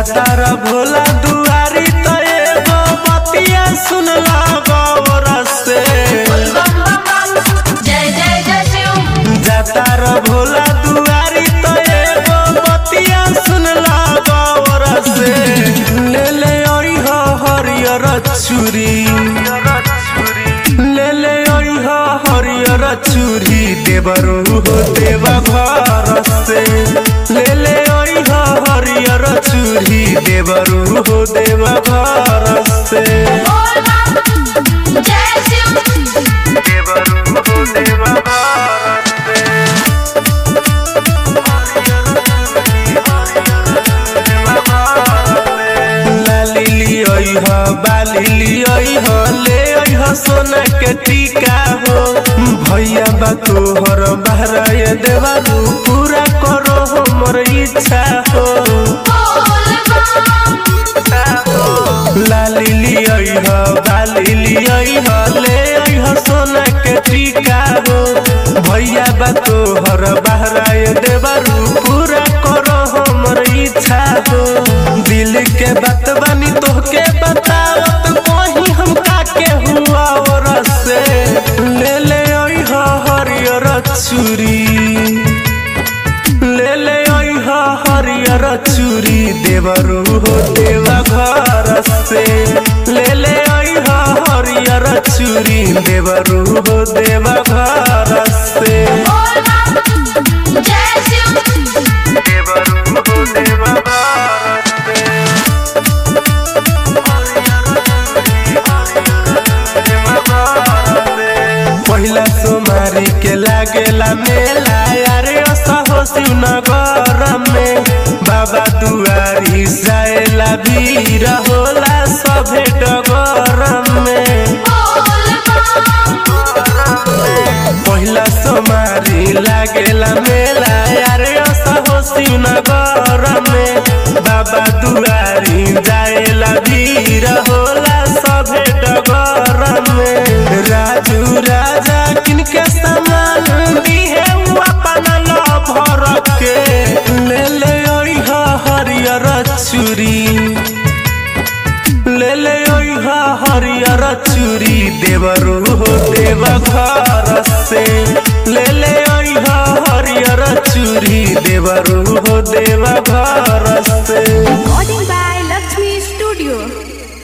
जातारा भोला दुआरी तो एगो बतिया सुनला गौर से। जय जय जय शिव। जातारा भोला दुआरी तो एगो बतिया सुनला गौर से। ले ले ओई हो हरियर चूड़ी, ले ले ओई हो हरियर चूड़ी देवरू हो देवा घर से। ले ले ओई हो हरियर चूड़ी देवरू हो देवा घर से। जय शिव। देवरू हो देवा घर से। लाली लियोई हो बाली लियोई हो ले ओई हो सोना के टीका हो। भैया बा तोहर बहराए देवरू पूरा करो हमर इच्छा हो। लाली लियोई हो बाली लियोई हो ले ओई हो सोना के टीका हो। भैया बा तोहर बहराए देवरू पूरा करो हमर इच्छा हो। दिल के बात बानी तोहके बतावत कोही हम काके हुआ और से। ले ले ओई हो हरियर चूड़ी, ले ले ओई हो हरियर चूड़ी देवरू हो देवा घर से। ले ले ओई हो हरियर चूड़ी देवरू हो देवा घर से। जय शिव। देवरू हो देवा घर से। पहिला सोमारी के लागेला मेला यारे असहो शिवनगर में। बाबा दुआरी जाएला भीड़ होला सभे डगर में। पहिला सोमारी लागेला मेला यारे असहो शिवनगर में। बाबा दुआरी जाएला भीड़ होला सभे डगर में। राजू राजा किनके सामान दिहे अपन भर के। ले ले ओई हो हरियर चूड़ी, ले ले ओई हो हरियर चूड़ी देवरू हो देवा घर से। ले ले ओई हो हरियर चूड़ी देवरू हो देवा घर